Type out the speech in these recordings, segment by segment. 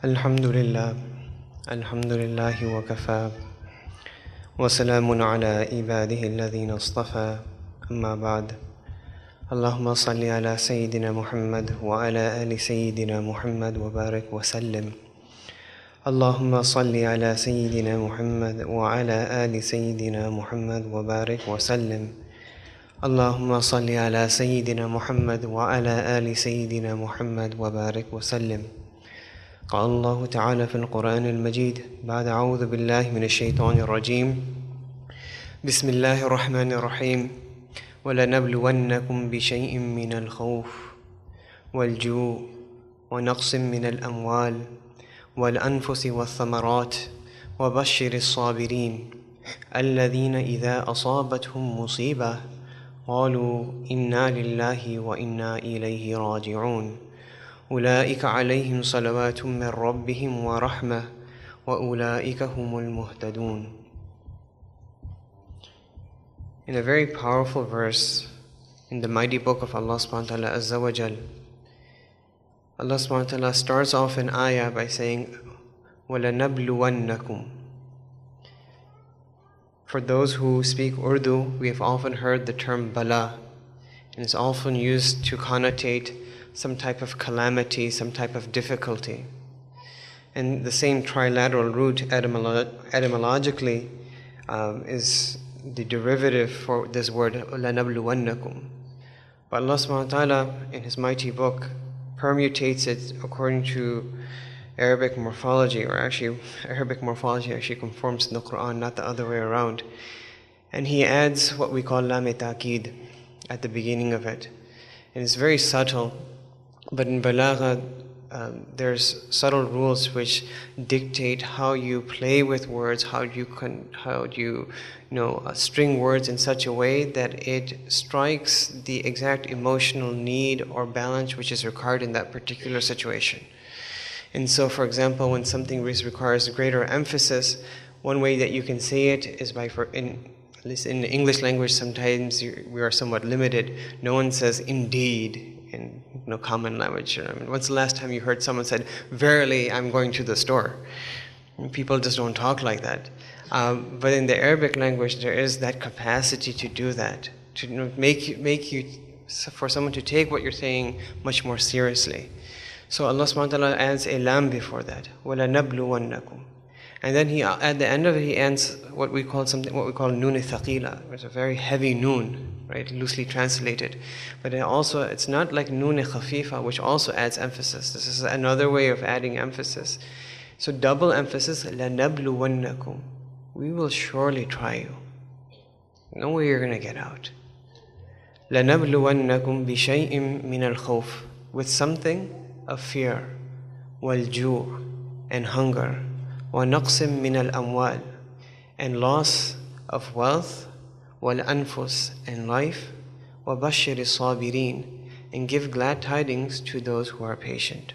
الحمد لله الحمد لله وكفى وسلام على عباده الذين اصطفى أما بعد اللهم صل على سيدنا محمد وعلى آل سيدنا محمد وبارك وسلم اللهم صل على سيدنا محمد وعلى آل سيدنا محمد وبارك وسلم اللهم صل على سيدنا محمد وعلى آل سيدنا محمد وبارك وسلم قال الله تعالى في القرآن المجيد بعد أعوذ بالله من الشيطان الرجيم بسم الله الرحمن الرحيم ولنبلونكم بشيء من الخوف والجوع ونقص من الأموال والأنفس والثمرات وبشر الصابرين الذين إذا أصابتهم مصيبة قالوا إنا لله وإنا إليه راجعون أولئك عليهم صلوات من ربهم ورحمة وأولئك هم المهتدون. In a very powerful verse in the mighty book of Allah subhanahu wa ta'ala Azza wa Jal, Allah subhanahu wa ta'ala starts off an ayah by saying وَلَنَبْلُوَنَّكُمْ. For those who speak Urdu, we have often heard the term bala, and it's often used to connotate some type of calamity, some type of difficulty. And the same trilateral root etymologically is the derivative for this word لَنَبْلُوَنَّكُمْ. But Allah subhanahu wa ta'ala in His mighty book permutates it according to Arabic morphology, or actually Arabic morphology actually conforms to the Quran, not the other way around. And He adds what we call lam ta'kid at the beginning of it. And it's very subtle, but in balagha there's subtle rules which dictate how you play with words, how you string words in such a way that it strikes the exact emotional need or balance which is required in that particular situation. And so, for example, when something requires greater emphasis, one way that you can say it is by, at least in the English language, sometimes we are somewhat limited. No one says indeed in common language. I mean, when's the last time you heard someone said, "Verily, I'm going to the store"? People just don't talk like that. But in the Arabic language, there is that capacity to do that, to make you, for someone to take what you're saying much more seriously. So Allah subhanahu wa ta'ala adds a lam before that, وَلَنَبْلُوَنَّكُمْ. And then at the end of it, He adds what we call noon thaqila. It's a very heavy noon, right? Loosely translated. But it's not like noon khafifa, which also adds emphasis. This is another way of adding emphasis. So double emphasis, لَنَبْلُوَنَّكُمْ. We will surely try you. No way you're going to get out. لَنَبْلُوَنَّكُمْ بِشَيْءٍ مِّنَ الْخَوْفِ. With something of fear, وَالْجُوعِ, and hunger, وَنَقْصٍ مِّنَ الْأَمْوَالِ, and loss of wealth, وَالْأَنفُسِ, and life, وَبَشِّرِ الصَّابِرِينَ, and give glad tidings to those who are patient.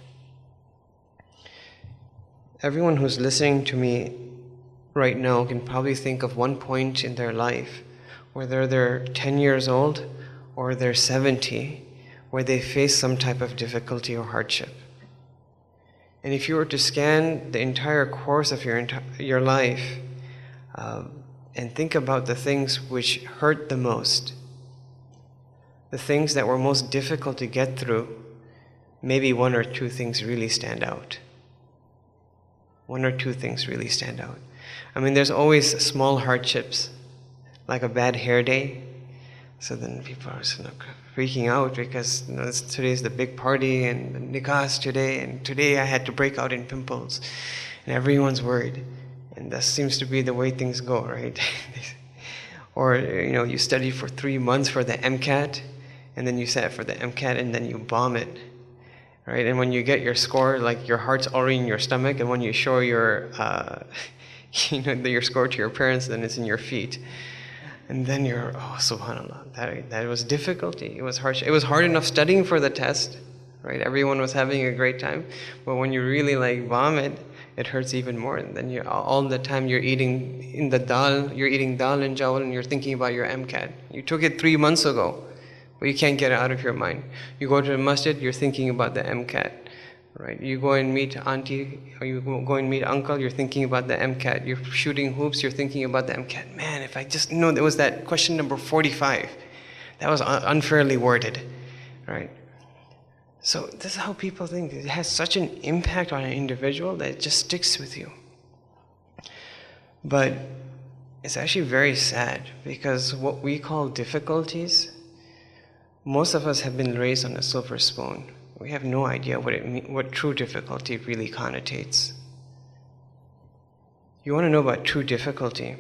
Everyone who's listening to me right now can probably think of one point in their life, whether they're 10 years old or they're 70, where they face some type of difficulty or hardship. And if you were to scan the entire course of your life and think about the things which hurt the most, the things that were most difficult to get through, maybe one or two things really stand out. One or two things really stand out. I mean, there's always small hardships, like a bad hair day. So then people are freaking out because today's the big party and the nikahs today, and today I had to break out in pimples, and everyone's worried. And that seems to be the way things go, right? Or you study for 3 months for the MCAT, and then you sat for the MCAT and then you bomb it, right? And when you get your score, like your heart's already in your stomach, and when you show your your score to your parents, then it's in your feet. And then you're, oh, subhanAllah, that was difficulty. It was harsh. It was hard enough studying for the test, right? Everyone was having a great time. But when you really bomb it, it hurts even more. And then all the time you're eating dal and jawal, and you're thinking about your MCAT. You took it 3 months ago, but you can't get it out of your mind. You go to the masjid, you're thinking about the MCAT. right? You go and meet auntie, or you go and meet uncle, you're thinking about the MCAT. You're shooting hoops, you're thinking about the MCAT. Man, if I just know there was that question number 45, that was unfairly worded, right? So this is how people think. It has such an impact on an individual that it just sticks with you. But it's actually very sad, because what we call difficulties, most of us have been raised on a silver spoon. We have no idea what true difficulty really connotates. You want to know about true difficulty?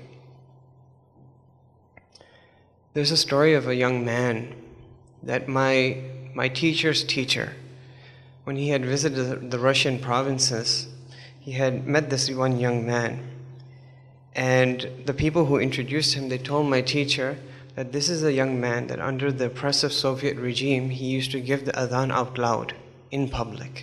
There's a story of a young man that my teacher's teacher, when he had visited the Russian provinces, he had met this one young man. And the people who introduced him, they told my teacher that this is a young man that under the oppressive Soviet regime, he used to give the adhan out loud in public.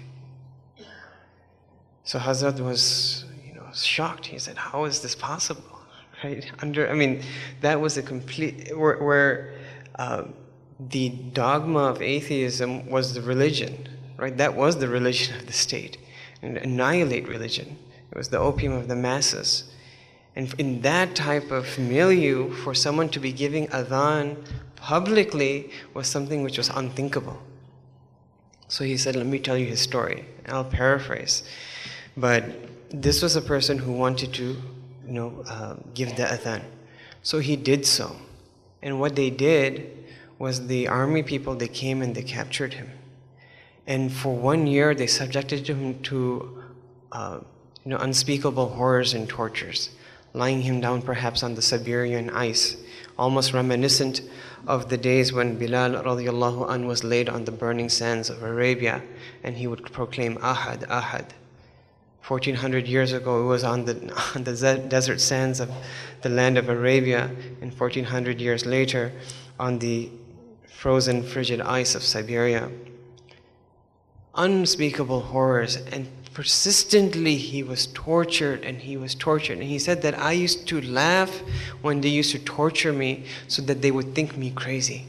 So Hazrat was, shocked. He said, how is this possible? Right? That was a complete, where the dogma of atheism was the religion, right? That was the religion of the state. And annihilate religion. It was the opium of the masses. And in that type of milieu, for someone to be giving adhan publicly was something which was unthinkable. So he said, let me tell you his story. I'll paraphrase. But this was a person who wanted to, give the adhan. So he did so. And what they did was the army people, they came and they captured him. And for 1 year, they subjected him to, unspeakable horrors and tortures, lying him down perhaps on the Siberian ice, almost reminiscent of the days when Bilal radiallahu anh was laid on the burning sands of Arabia, and he would proclaim Ahad, Ahad. 1400 years ago, it was on the desert sands of the land of Arabia, and 1400 years later, on the frozen, frigid ice of Siberia. Unspeakable horrors, and persistently he was tortured and he was tortured. And he said that I used to laugh when they used to torture me so that they would think me crazy.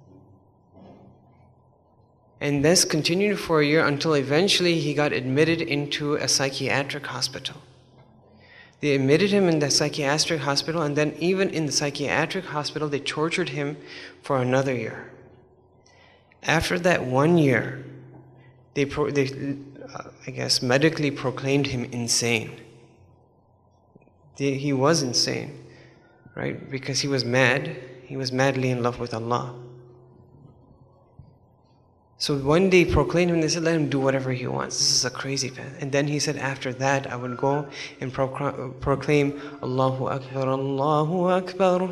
And this continued for a year until eventually he got admitted into a psychiatric hospital. They admitted him in the psychiatric hospital, and then even in the psychiatric hospital they tortured him for another year. After that 1 year, they medically proclaimed him insane. He was insane, right? Because he was mad. He was madly in love with Allah. So when they proclaimed him, they said, let him do whatever he wants. This is a crazy man. And then he said, after that, I would go and proclaim, Allahu Akbar, Allahu Akbar,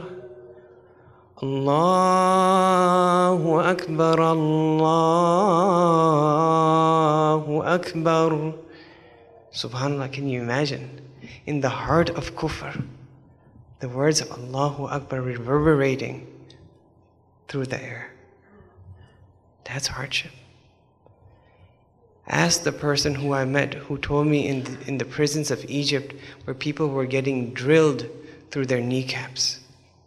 Allahu Akbar, Allahu Akbar. Subhanallah, can you imagine? In the heart of kufr, the words of Allahu Akbar reverberating through the air. That's hardship. Ask the person who I met who told me in the prisons of Egypt where people were getting drilled through their kneecaps.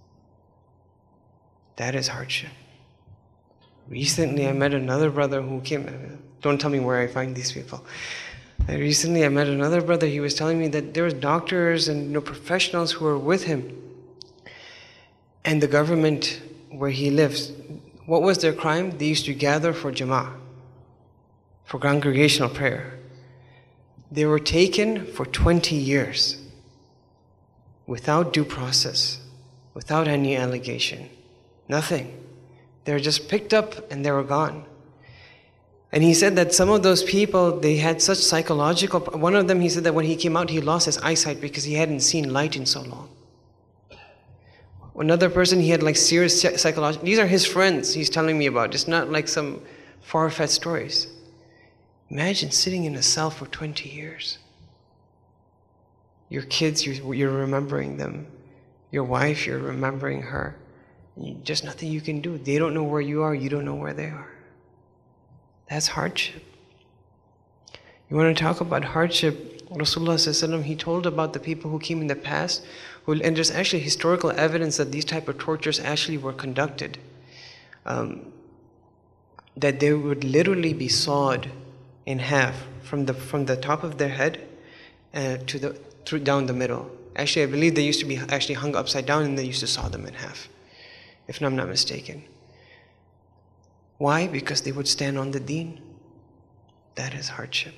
That is hardship. Recently I met another brother who came, don't tell me where I find these people. Recently I met another brother, he was telling me that there were doctors and professionals who were with him. And the government where he lives, what was their crime? They used to gather for Jama'ah, for congregational prayer. They were taken for 20 years without due process, without any allegation, nothing. They were just picked up and they were gone. And he said that some of those people, they had such psychological, one of them, he said that when he came out, he lost his eyesight because he hadn't seen light in so long. Another person, he had like serious psychological, these are his friends he's telling me about, it's not like some far-fetched stories. Imagine sitting in a cell for 20 years. Your kids, you're remembering them. Your wife, you're remembering her. Just nothing you can do. They don't know where you are, you don't know where they are. That's hardship. You want to talk about hardship? Rasulullah ﷺ, he told about the people who came in the past, and there's actually historical evidence that these type of tortures actually were conducted. That they would literally be sawed in half from the top of their head down the middle. Actually, I believe they used to be actually hung upside down, and they used to saw them in half, if I'm not mistaken. Why? Because they would stand on the deen. That is hardship.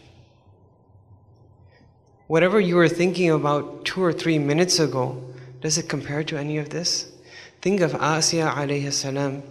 Whatever you were thinking about 2 or 3 minutes ago, does it compare to any of this? Think of Asiya alayhi salam.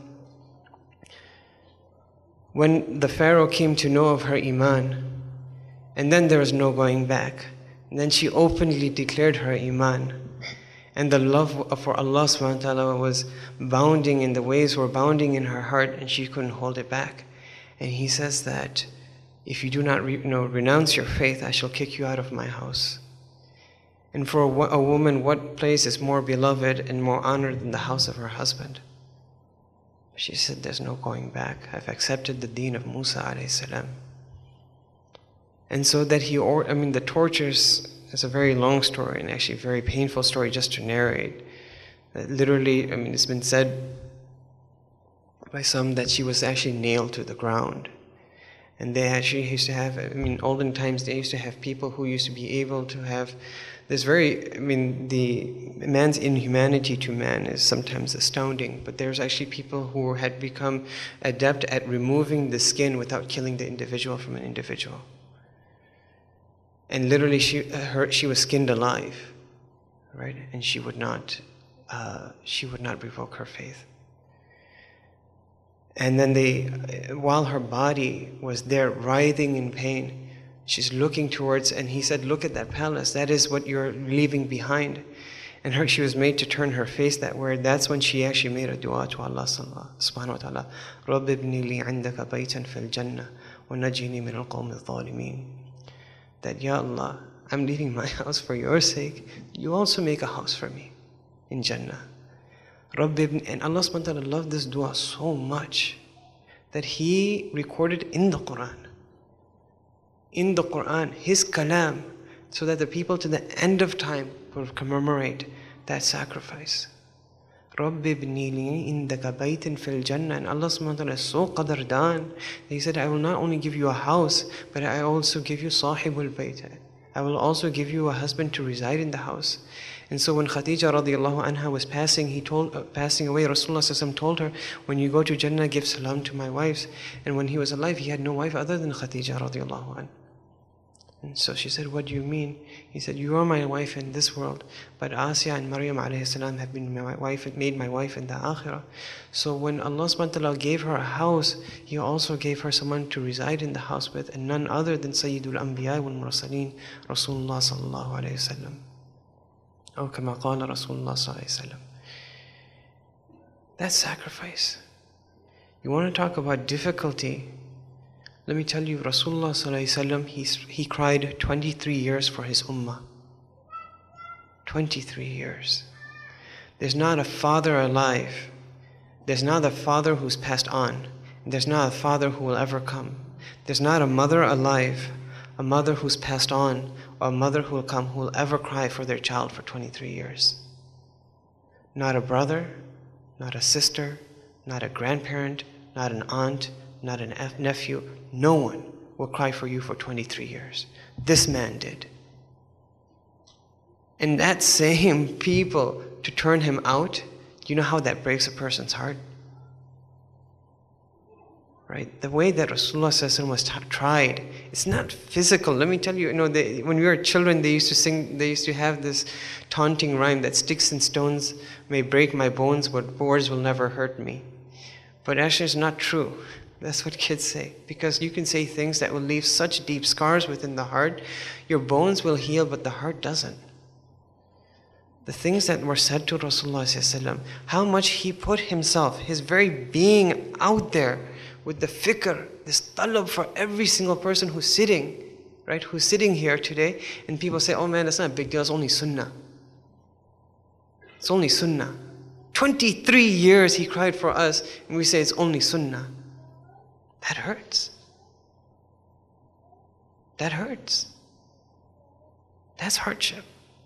When the Pharaoh came to know of her iman, and then there was no going back, and then she openly declared her iman, and the love for Allah subhanahu wa ta'ala was bounding, and the waves were bounding in her heart, and she couldn't hold it back. And he says that, if you do not renounce your faith, I shall kick you out of my house. And for a woman, what place is more beloved and more honored than the house of her husband? She said, there's no going back. I've accepted the deen of Musa alayhi salam. And so that the tortures is a very long story, and actually a very painful story just to narrate. Literally, it's been said by some that she was actually nailed to the ground. And they actually used to have, olden times, they used to have people who used to be able to have this the man's inhumanity to man is sometimes astounding, but there's actually people who had become adept at removing the skin without killing the individual from an individual. And literally she was skinned alive, right? And she would not revoke her faith. And then while her body was there writhing in pain, she's looking towards, and he said, look at that palace, that is what you're leaving behind. And she was made to turn her face that way. That's when she actually made a dua to Allah subhanahu wa ta'ala. رَبِّ ابْنِ لِي عِنْدَكَ بَيْتًا فِي الْجَنَّةِ وَنَجِّنِي مِنَ الْقَوْمِ الظَّالِمِينَ. That, Ya Allah, I'm leaving my house for your sake. You also make a house for me in Jannah. And Allah subhanahu wa ta'ala loved this dua so much that He recorded in the Quran, His kalam, so that the people to the end of time will commemorate that sacrifice. رَبِّ ابْنِ لِي عِنْدَكَ بَيْتٍ فِي الْجَنَّةِ. And Allah subhanahu wa ta'ala is so qadardan. He said, I will not only give you a house, but I also give you sahibul bayt. I will also give you a husband to reside in the house. And so when Khadija radiallahu anha was passing away, Rasulullah told her, when you go to Jannah, give salam to my wives. And when he was alive, he had no wife other than Khadija radiallahu anha. And so she said, what do you mean? He said, you are my wife in this world, but Asiya and Maryam alayhi salam have been made my wife in the akhirah. So when Allah subhanahu wa ta'ala gave her a house, He also gave her someone to reside in the house with, and none other than Sayyidul Anbiya wal Mursaleen, Rasulullah sallallahu alayhi wasallam. Or kama qala Rasulullah sallallahu alayhi wasallam. That's sacrifice. You want to talk about difficulty? Let me tell you, Rasulullah sallallahu alayhi wasallam, he cried 23 years for his ummah. 23 years. There's not a father alive. There's not a father who's passed on. There's not a father who will ever come. There's not a mother alive, a mother who's passed on, or a mother who will come who will ever cry for their child for 23 years. Not a brother, not a sister, not a grandparent, not an aunt, not a nephew. No one will cry for you for 23 years. This man did. And that same people to turn him out, do you know how that breaks a person's heart? Right? The way that Rasulullah was tried, it's not physical. Let me tell you, when we were children, they used to have this taunting rhyme that sticks and stones may break my bones, but boards will never hurt me. But actually it's not true. That's what kids say. Because you can say things that will leave such deep scars within the heart. Your bones will heal, but the heart doesn't. The things that were said to Rasulullah, how much he put himself, his very being out there with the fikr, this talab for every single person who's sitting, right? Who's sitting here today, and people say, oh man, that's not a big deal, it's only sunnah. It's only sunnah. 23 years he cried for us, and we say it's only sunnah. That hurts. That hurts. That's hardship.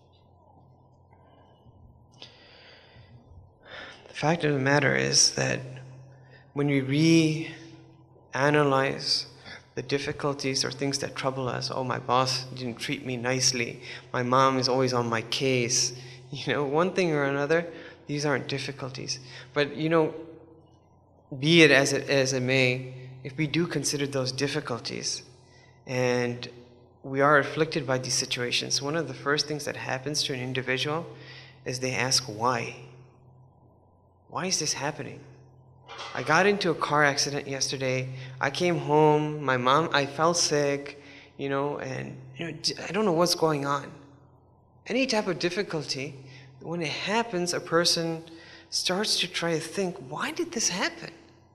The fact of the matter is that when we reanalyze The difficulties are things that trouble us. Oh, my boss didn't treat me nicely. My mom is always on my case. One thing or another, these aren't difficulties. But, be it as it may, if we do consider those difficulties and we are afflicted by these situations, one of the first things that happens to an individual is they ask why. Why is this happening? I got into a car accident yesterday. I came home, I fell sick, and I don't know what's going on. Any type of difficulty, when it happens, a person starts to try to think, why did this happen?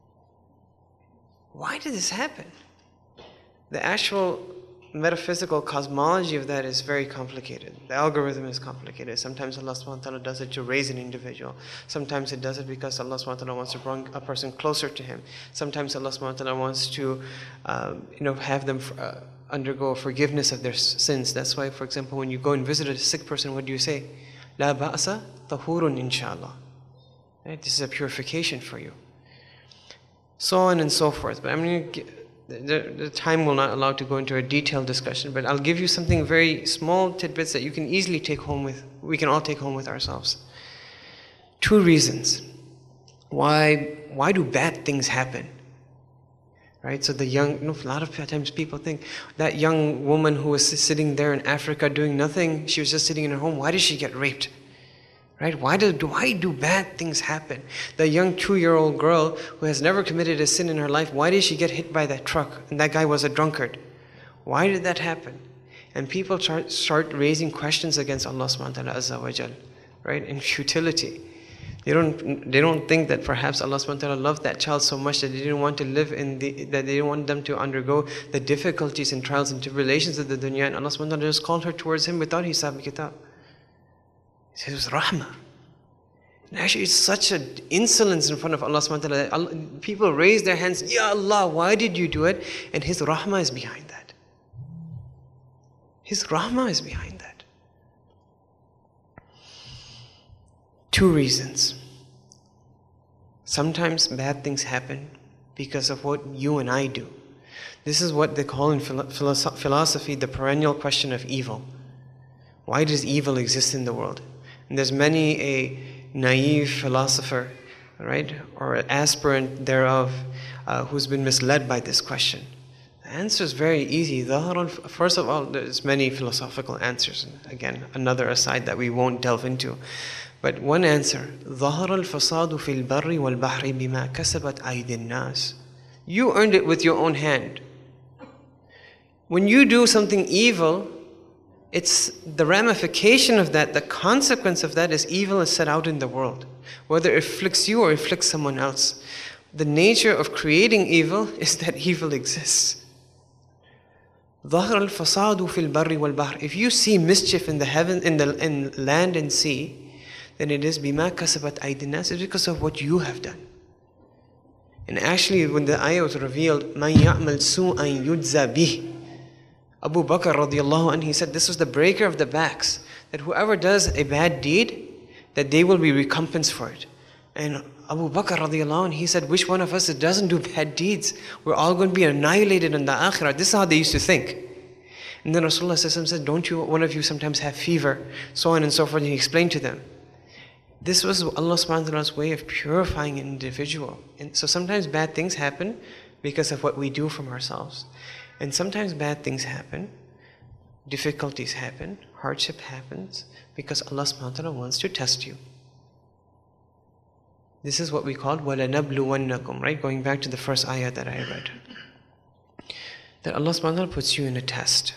Why did this happen? The actual metaphysical cosmology of that is very complicated. The algorithm is complicated. Sometimes Allah subhanahu wa ta'ala does it to raise an individual. Sometimes it does it because Allah subhanahu wa ta'ala wants to bring a person closer to Him. Sometimes Allah subhanahu wa ta'ala wants to have them undergo forgiveness of their sins. That's why, for example, when you go and visit a sick person, what do you say? La ba'asa tahurun inshallah. Right? This is a purification for you. So on and so forth. But the time will not allow to go into a detailed discussion, but I'll give you something very small tidbits that you can easily take home with, we can all take home with ourselves. 2 reasons. Why do bad things happen? Right? So a lot of times people think that young woman who was sitting there in Africa doing nothing, she was just sitting in her home, why did she get raped? Right? Why do bad things happen? The young 2-year-old girl who has never committed a sin in her life, why did she get hit by that truck? And that guy was a drunkard. Why did that happen? And people start raising questions against Allah subhanahu wa ta'ala azza wa jal, right? In futility. They don't think that perhaps Allah subhanahu wa ta'ala loved that child so much that they didn't want to live that they didn't want them to undergo the difficulties and trials and tribulations of the dunya, and Allah subhanahu wa ta'ala just called her towards Him without hisab kitab. It was rahmah. And actually, it's such an insolence in front of Allah subhanahu wa ta'ala. People raise their hands, Ya Allah, why did you do it? And His rahmah is behind that. His rahmah is behind that. 2 reasons. Sometimes bad things happen because of what you and I do. This is what they call in philosophy the perennial question of evil. Why does evil exist in the world? And there's many a naive philosopher, right, or an aspirant thereof, who's been misled by this question. The answer is very easy. First of all, there's many philosophical answers. Again, another aside that we won't delve into. But one answer, ظهر الفساد في البر والبحر بما كسبت أيدي الناس. You earned it with your own hand. When you do something evil, it's the ramification of that, the consequence of that is evil is set out in the world. Whether it afflicts you or afflicts someone else. The nature of creating evil is that evil exists. ظهر الفساد في البر والبحر. If you see mischief in the heaven, in land and sea, then it is بما كسبت أيدي الناس. It's because of what you have done. And actually, when the ayah was revealed, مَنْ يَعْمَلْ سُوءًا يُجْزَى بِهِ, Abu Bakr radiallahu anhu, he said this was the breaker of the backs, that whoever does a bad deed, that they will be recompensed for it. And Abu Bakr radiallahu anhu, he said, which one of us that doesn't do bad deeds? We're all going to be annihilated in the akhirah. This is how they used to think. And then Rasulullah said, don't you, one of you sometimes have fever? So on and so forth. And he explained to them. This was Allah subhanahu wa ta'ala's way of purifying an individual. And so sometimes bad things happen because of what we do from ourselves. And sometimes bad things happen, difficulties happen, hardship happens, because Allah subhanahu wa ta'ala wants to test you. This is what we call وَلَنَبْلُوَنَّكُمْ, right? Going back to the first ayah that I read. That Allah subhanahu wa ta'ala puts you in a test.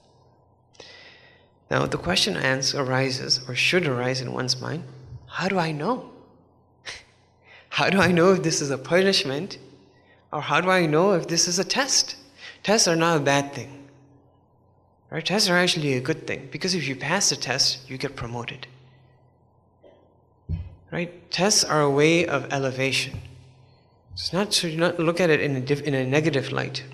Now the question arises, or should arise in one's mind, how do I know? How do I know if this is a punishment? Or how do I know if this is a test? Tests are not a bad thing. Right? Tests are actually a good thing. Because if you pass the test, you get promoted. Right? Tests are a way of elevation. So do not look at it in a negative light.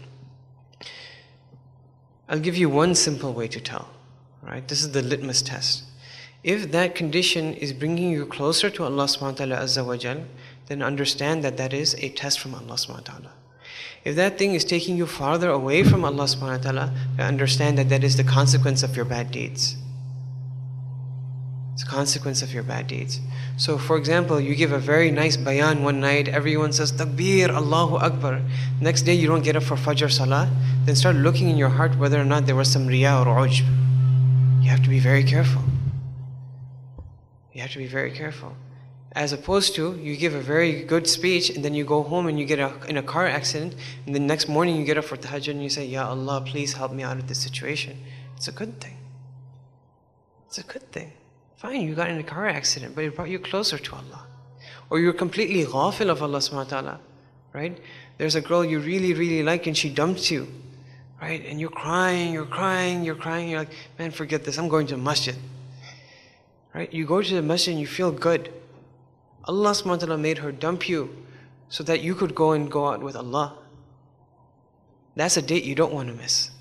I'll give you one simple way to tell. Right? This is the litmus test. If that condition is bringing you closer to Allah subhanahu wa ta'ala azza wa jal, then understand that that is a test from Allah subhanahu wa ta'ala. If that thing is taking you farther away from Allah subhanahu wa ta'ala, understand that that is the consequence of your bad deeds. It's a consequence of your bad deeds. So for example, you give a very nice bayan one night, everyone says Takbir, Allahu Akbar. Next day you don't get up for Fajr Salah, then start looking in your heart whether or not there was some riya or ujb. You have to be very careful. You have to be very careful. As opposed to, you give a very good speech and then you go home and you get in a car accident, and the next morning you get up for tahajjud and you say, Ya Allah, please help me out of this situation. It's a good thing. It's a good thing. Fine, you got in a car accident, but it brought you closer to Allah. Or you're completely ghafil of Allah subhanahu wa ta'ala, right? There's a girl you really, really like and she dumped you, right? And you're crying, you're like, man, forget this, I'm going to the masjid. Right? You go to the masjid and you feel good. Allah subhanahu wa ta'ala made her dump you so that you could go out with Allah. That's a date you don't want to miss.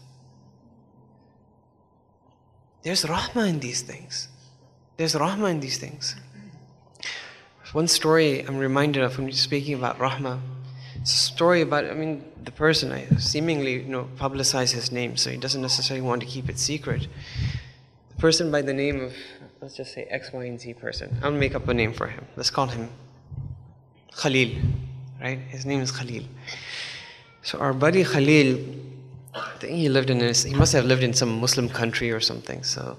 There's rahmah in these things. There's rahmah in these things. One story I'm reminded of when speaking about rahmah. It's a story about, the person, I seemingly, publicize his name, so he doesn't necessarily want to keep it secret. The person by the name of, let's just say X, Y, and Z person. I'll make up a name for him. Let's call him Khalil, right? His name is Khalil. So our buddy Khalil, I think he must have lived in some Muslim country or something. So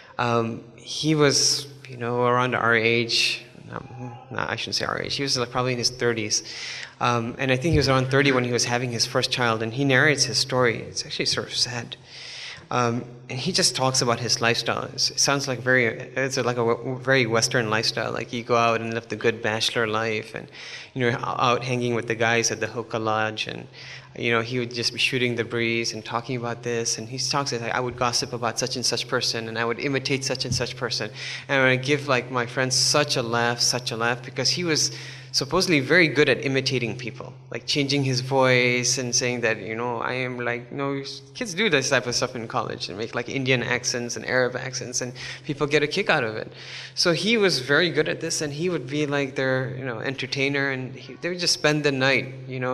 he was, around our age. No, I shouldn't say our age. He was probably in his 30s. And I think he was around 30 when he was having his first child. And he narrates his story. It's actually sort of sad. And he just talks about his lifestyle. It sounds like it's like a very Western lifestyle. Like you go out and live the good bachelor life, and out hanging with the guys at the hookah lodge, and he would just be shooting the breeze and talking about this. And he talks like, I would gossip about such and such person, and I would imitate such and such person, and I would give like my friends such a laugh, because he was supposedly very good at imitating people, like changing his voice and saying that, I am like, kids do this type of stuff in college and make like Indian accents and Arab accents, and people get a kick out of it. So he was very good at this, and he would be like their, entertainer, and they would just spend the night,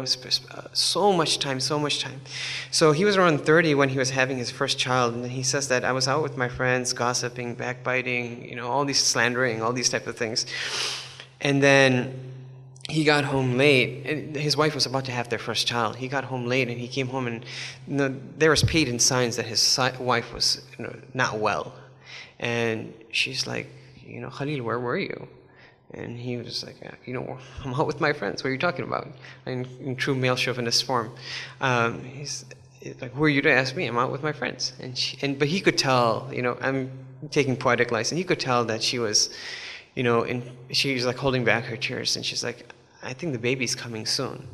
so much time. So he was around 30 when he was having his first child, and he says that I was out with my friends, gossiping, backbiting, all these slandering, all these type of things. And then he got home late, and his wife was about to have their first child. He got home late, and he came home, and there was patent signs that his wife was not well. And she's like, Khalil, where were you? And he was like, I'm out with my friends. What are you talking about? In true male chauvinist form. He's like, who are you to ask me? I'm out with my friends. But he could tell, I'm taking poetic license. He could tell that she was, and she was like holding back her tears, and she's like, I think the baby's coming soon.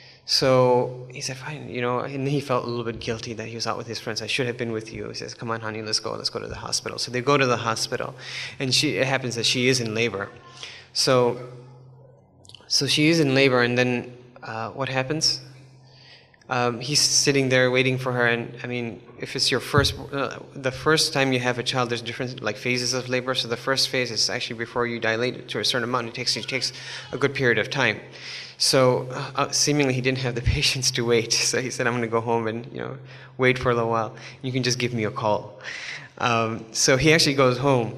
So he said, fine, and he felt a little bit guilty that he was out with his friends. I should have been with you. He says, come on, honey, let's go to the hospital. So they go to the hospital, and it happens that she is in labor. So she is in labor, and then what happens? He's sitting there waiting for her, and if it's your the first time you have a child, there's different phases of labor. So the first phase is actually before you dilate to a certain amount. It takes a good period of time. So seemingly he didn't have the patience to wait. So he said, I'm going to go home and wait for a little while. You can just give me a call. So he actually goes home.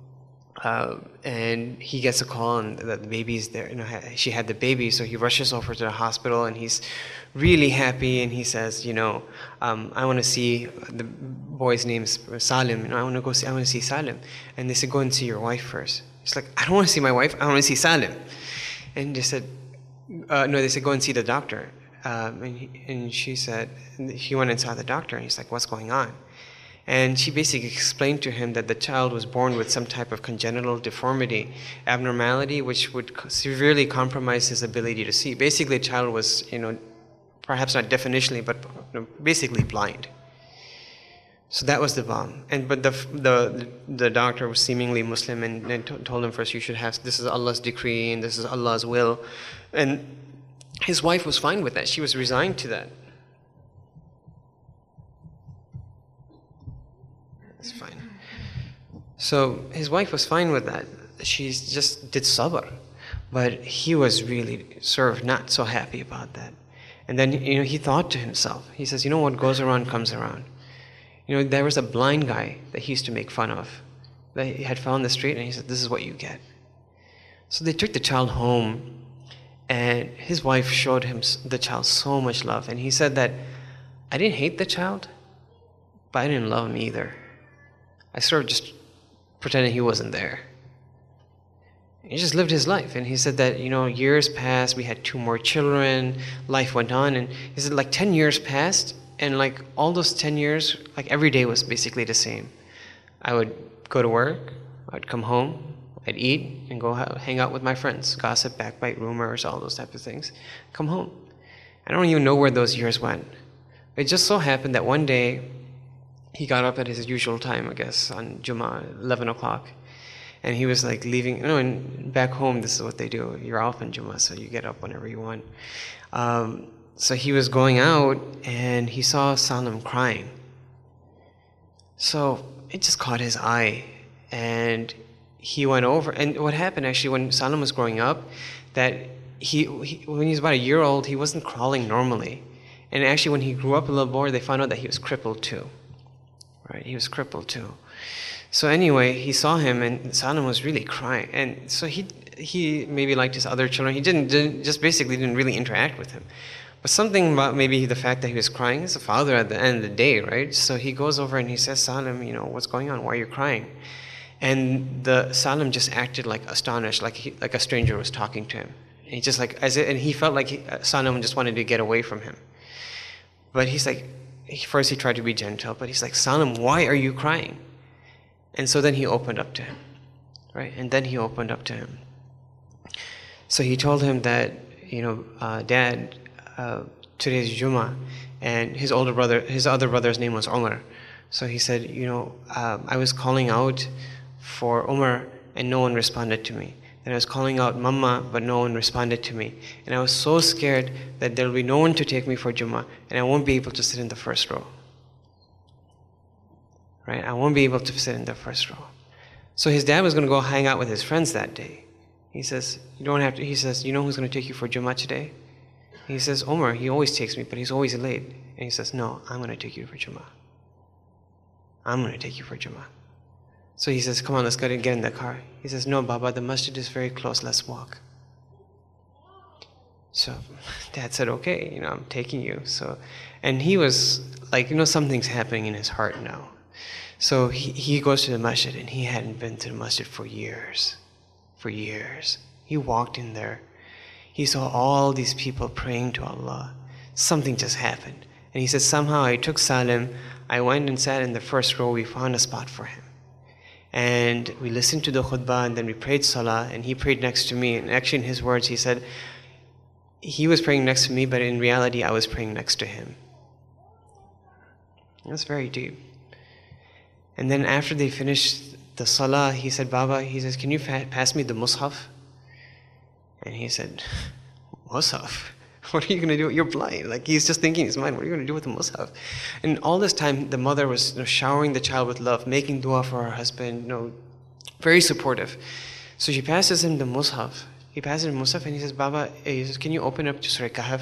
And he gets a call, and the baby's there. She had the baby, so he rushes over to the hospital, and he's really happy. And he says, I want to see, the boy's name's Salim. I want to see Salim. And they said, go and see your wife first. He's like, I don't want to see my wife. I want to see Salim. And they said, no. They said, go and see the doctor. And she said, he went and saw the doctor, and he's like, what's going on? And she basically explained to him that the child was born with some type of congenital deformity, abnormality, which would severely compromise his ability to see. Basically, the child was, perhaps not definitionally, but basically blind. So that was the bomb. But the doctor was seemingly Muslim, and told him first, you should have, this is Allah's decree, and this is Allah's will. And his wife was fine with that. She was resigned to that. It's fine. So his wife was fine with that. She just did sabr. But he was really sort of not so happy about that. And then, he thought to himself, he says, what goes around comes around. There was a blind guy that he used to make fun of, that he had found the street, and he said, this is what you get. So they took the child home, and his wife showed him the child so much love. And he said that, I didn't hate the child, but I didn't love him either. I sort of just pretended he wasn't there. He just lived his life. And he said that, years passed, we had 2 more children, life went on. And he said 10 years passed, and all those 10 years, every day was basically the same. I would go to work, I'd come home, I'd eat, and go hang out with my friends, gossip, backbite, rumors, all those types of things. Come home. I don't even know where those years went. It just so happened that one day, he got up at his usual time, I guess, on Jummah, 11 o'clock. And he was leaving, and back home, this is what they do. You're off on Jummah, so you get up whenever you want. So he was going out, and he saw Salim crying. So it just caught his eye, and he went over. And what happened, actually, when Salim was growing up, that when he was about a year old, he wasn't crawling normally. And actually, when he grew up a little more, they found out that he was crippled too. Right? He was crippled too. So anyway, he saw him, and Salim was really crying. And so he maybe liked his other children. He didn't really interact with him. But something about maybe the fact that he was crying, he's a father at the end of the day, right? So he goes over and he says, Salim, what's going on? Why are you crying? And Salim just acted astonished, like a stranger was talking to him. And he just and he felt like Salim just wanted to get away from him. But he's first he tried to be gentle, but he's like, Salim, why are you crying? And so then he opened up to him, right? And then he opened up to him. So he told him that, Dad, today's Jummah, and his other brother's name was Umar. So he said, I was calling out for Umar, and no one responded to me. And I was calling out Mama, but no one responded to me. And I was so scared that there will be no one to take me for Jummah, and I won't be able to sit in the first row. Right? I won't be able to sit in the first row. So his dad was going to go hang out with his friends that day. He says, you don't have to. He says, you know who's going to take you for Jummah today? He says, Umar, he always takes me, but he's always late. And he says, no, I'm going to take you for Jummah. I'm going to take you for Jummah. So he says, come on, let's get in the car. He says, no, Baba, the masjid is very close, let's walk. So Dad said, okay, I'm taking you. So, and he was something's happening in his heart now. So he goes to the masjid, and he hadn't been to the masjid for years. For years. He walked in there. He saw all these people praying to Allah. Something just happened. And he said, somehow I took Salim, I went and sat in the first row, we found a spot for him. And we listened to the khutbah, and then we prayed salah, and he prayed next to me. And actually in his words, he said, he was praying next to me, but in reality, I was praying next to him. That's very deep. And then after they finished the salah, he said, Baba, he says, can you pass me the mushaf? And he said, mushaf? What are you going to do? You're blind. He's just thinking in his mind, what are you going to do with the mushaf? And all this time, the mother was showering the child with love, making dua for her husband, very supportive. So she passes him the mushaf. He passes him the mushaf, and he says, Baba, he says, can you open up to Surah Kahf?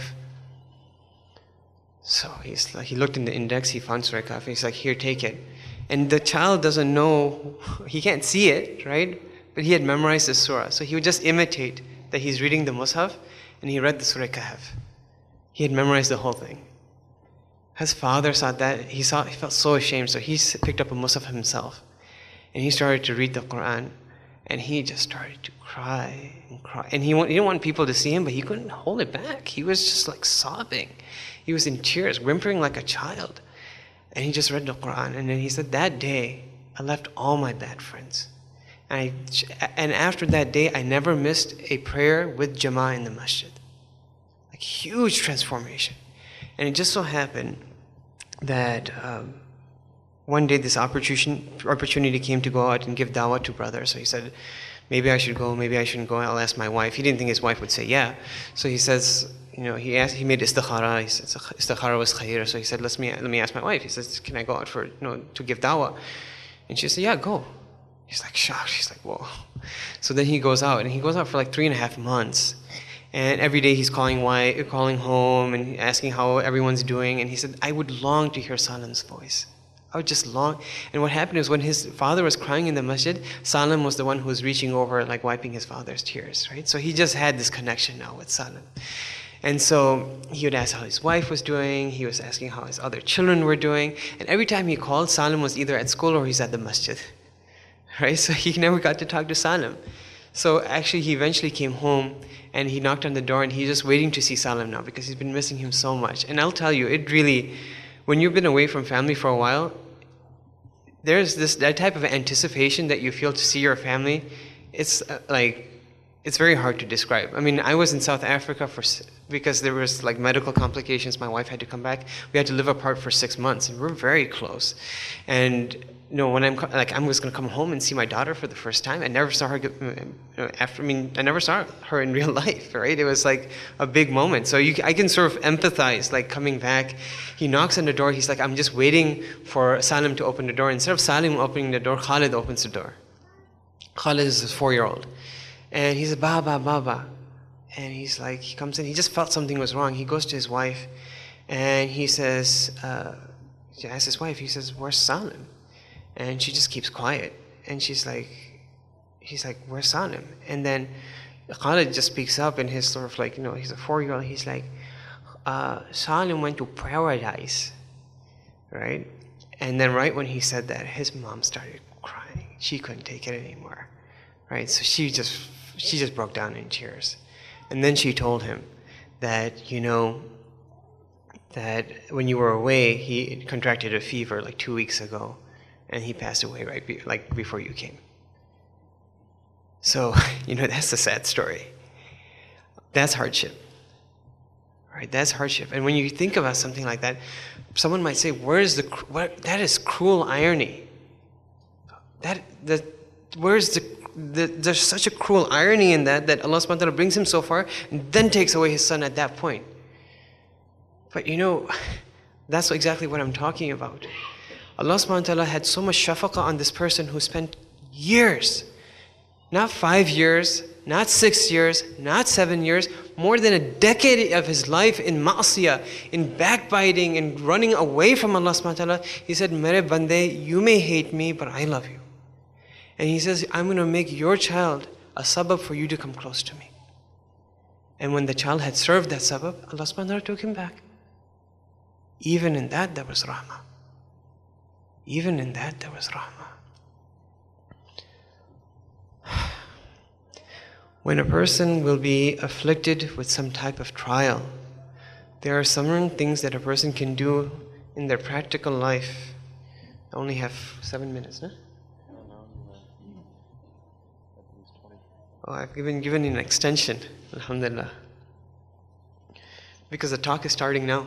So he looked in the index, he found Surah Kahf, he's like, here, take it. And the child doesn't know, he can't see it, right? But he had memorized the surah. So he would just imitate that he's reading the mushaf, and he read the Surah Kahf. He had memorized the whole thing. His father saw that, he felt so ashamed, so he picked up a mushaf himself. And he started to read the Quran, and he just started to cry and cry. And he didn't want people to see him, but he couldn't hold it back. He was just sobbing. He was in tears, whimpering like a child. And he just read the Quran. And then he said, that day, I left all my bad friends. And after that day, I never missed a prayer with Jama'ah in the masjid. Huge transformation. And it just so happened that one day this opportunity came to go out and give dawah to brothers. So he said, maybe I should go, maybe I shouldn't go, I'll ask my wife. He didn't think his wife would say yeah. So he says, he made istikhara. He said istikhara was khair. So he said, let me ask my wife. He says, can I go out to give dawah? And she said, yeah, go. He's shocked. She's whoa. So then he goes out, and he goes out for 3.5 months. And every day he's calling home and asking how everyone's doing. And he said, I would long to hear Salim's voice. I would just long. And what happened is when his father was crying in the masjid, Salim was the one who was reaching over, like wiping his father's tears, right? So he just had this connection now with Salim. And so he would ask how his wife was doing. He was asking how his other children were doing. And every time he called, Salim was either at school or he's at the masjid, right? So he never got to talk to Salim. So actually he eventually came home and he knocked on the door and he's just waiting to see Salim now because he's been missing him so much. And I'll tell you, it really, when you've been away from family for a while, there's that type of anticipation that you feel to see your family. It's it's very hard to describe. I mean, I was in South Africa because there was like medical complications. My wife had to come back. We had to live apart for 6 months, and we're very close. And when I was going to come home and see my daughter for the first time. I never saw her I never saw her in real life, right? It was like a big moment. So I can sort of empathize, like coming back. He knocks on the door. He's like, I'm just waiting for Salim to open the door. Instead of Salim opening the door, Khalid opens the door. Khalid is his 4-year-old. And he says, Baba, Baba. And he's like, he comes in, he just felt something was wrong. He goes to his wife and he says, he asks his wife, he says, where's Salim? And she just keeps quiet. And he's like, where's Salim? And then Khalid just speaks up in his sort of like, he's a 4-year-old. He's like, Salim went to paradise, right? And then right when he said that, his mom started crying. She couldn't take it anymore, right? So she just broke down in tears. And then she told him that, that when you were away, he contracted a fever like 2 weeks ago. And he passed away before you came. So, that's a sad story. That's hardship. Right? That's hardship. And when you think about something like that, someone might say, that is cruel irony. There's such a cruel irony in that Allah subhanahu wa ta'ala brings him so far and then takes away his son at that point. But that's exactly what I'm talking about. Allah subhanahu wa ta'ala had so much shafaqah on this person who spent years, not 5 years, not 6 years, not 7 years, more than a decade of his life in ma'asiyah, in backbiting and running away from Allah subhanahu wa ta'ala. He said, Mere bande, you may hate me, but I love you. And he says, I'm going to make your child a sabab for you to come close to me. And when the child had served that sabab, Allah subhanahu wa ta'ala took him back. Even in that, there was rahmah. Even in that, there was rahmah. When a person will be afflicted with some type of trial, there are certain things that a person can do in their practical life. I only have 7 minutes, huh? Oh, I've given an extension, alhamdulillah. Because the talk is starting now.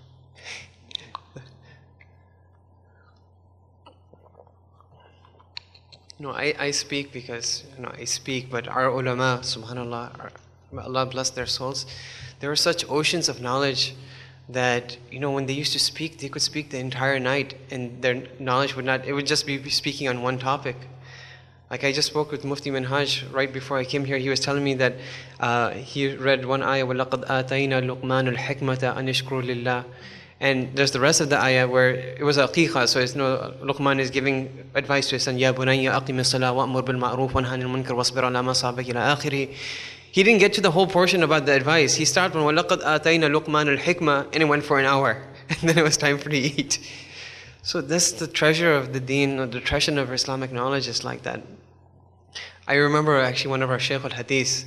I speak because, I speak, but our ulama, subhanAllah, Allah bless their souls, there were such oceans of knowledge that, when they used to speak, they could speak the entire night and their knowledge it would just be speaking on one topic. Like I just spoke with Mufti Minhaj right before I came here. He was telling me that he read one ayah, وَلَقَدْ آتَيْنَا لُقْمَانُ الْحِكْمَةَ أَنِ اشْكُرْ لِلَّهِ. And there's the rest of the ayah where it was a aqiqah, so Luqman is giving advice to his son, Ya bunayya aqim as-salah wa'mur bil ma'ruf wa nahy anil munkar wasbir ala ma asabak ila akhirih. He didn't get to the whole portion about the advice. He started from وَلَقَدْ آتَيْنَا لُقْمَانُ الْحِكْمَةَ and it went for an hour. And then it was time for to eat. So that's the treasure of the deen, or the treasure of Islamic knowledge is like that. I remember actually one of our Shaykh al-Hadith,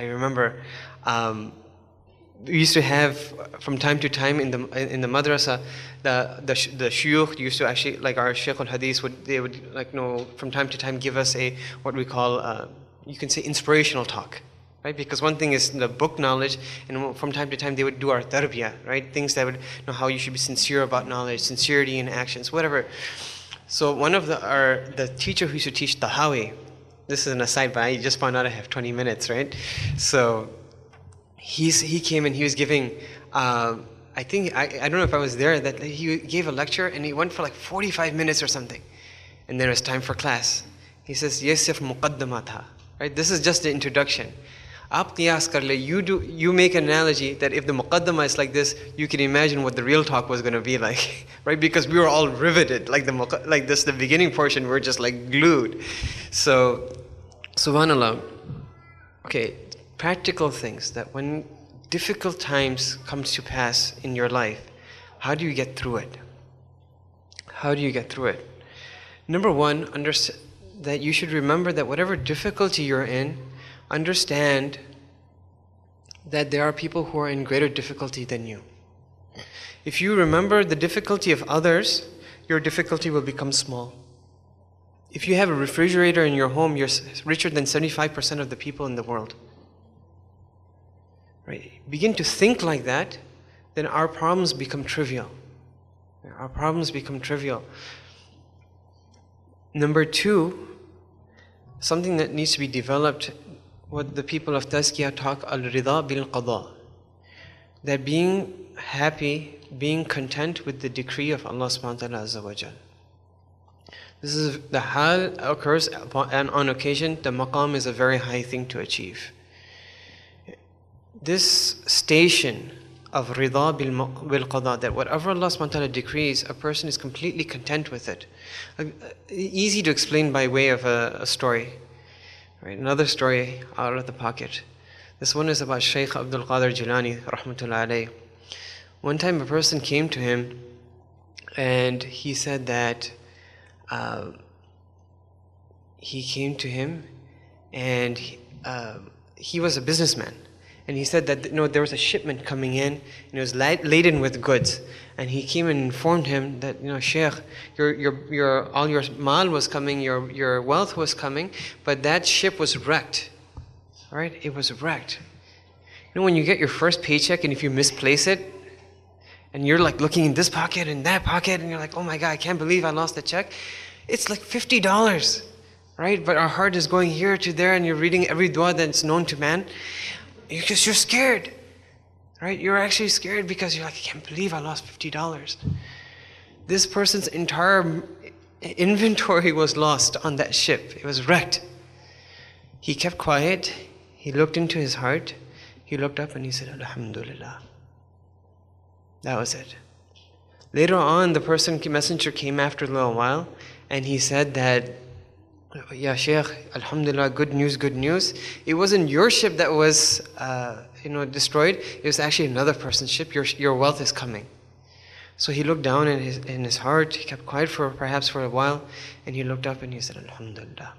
we used to have from time to time in the madrasa, the shuyukh used to actually, like our Shaykh al-Hadith would from time to time give us what we call you can say inspirational talk, right? Because one thing is the book knowledge, and from time to time they would do our tarbiyah, right? Things that would how you should be sincere about knowledge, sincerity in actions, whatever. So one of the teacher who used to teach Tahawi, this is an aside, but I just found out I have 20 minutes, right? So he came and he was giving, I don't know if I was there, that he gave a lecture and he went for like 45 minutes or something. And then it was time for class. He says, Yes, muqaddamatha. Right? This is just the introduction. Aap qiyas kar le, you make an analogy that if the muqaddama is like this, you can imagine what the real talk was going to be like, right? Because we were all riveted, like the beginning portion, we're just like glued. So, subhanallah. Okay, practical things that when difficult times comes to pass in your life, how do you get through it? How do you get through it? Number one, understand that you should remember that whatever difficulty you're in, understand that there are people who are in greater difficulty than you. If you remember the difficulty of others, your difficulty will become small. If you have a refrigerator in your home, you're richer than 75% of the people in the world. Right? Begin to think like that, then our problems become trivial. Our problems become trivial. Number two, something that needs to be developed, what the people of Tazkiyah talk, al-rida bil-qada. That being happy, being content with the decree of Allah subhanahu wa ta'ala azza wa jal. This is the hal occurs and on occasion, the maqam is a very high thing to achieve. This station of rida bil-qada, that whatever Allah subhanahu wa ta'ala decrees, a person is completely content with it. Easy to explain by way of a story. Right? Another story out of the pocket. This one is about Shaykh Abdul Qadir Jilani, rahmatullahi alayhi. One time a person came to him and he said that he came to him and he was a businessman. And he said that there was a shipment coming in and it was laden with goods. And he came and informed him that, Shaykh, all your mal was coming, your wealth was coming, but that ship was wrecked. Right? It was wrecked. When you get your first paycheck and if you misplace it, and you're like looking in this pocket and that pocket, and you're like, oh my God, I can't believe I lost the check. It's like $50, right? But our heart is going here to there, and you're reading every dua that's known to man. Because you're scared, right? You're actually scared because you're like, I can't believe I lost $50. This person's entire inventory was lost on that ship. It was wrecked. He kept quiet. He looked into his heart. He looked up and he said, Alhamdulillah. That was it. Later on, the messenger came after a little while and he said that, Ya Shaykh, Alhamdulillah, good news, good news. It wasn't your ship that was destroyed. It was actually another person's ship. Your wealth is coming. So he looked down in his heart. He kept quiet perhaps for a while, and he looked up and he said, Alhamdulillah.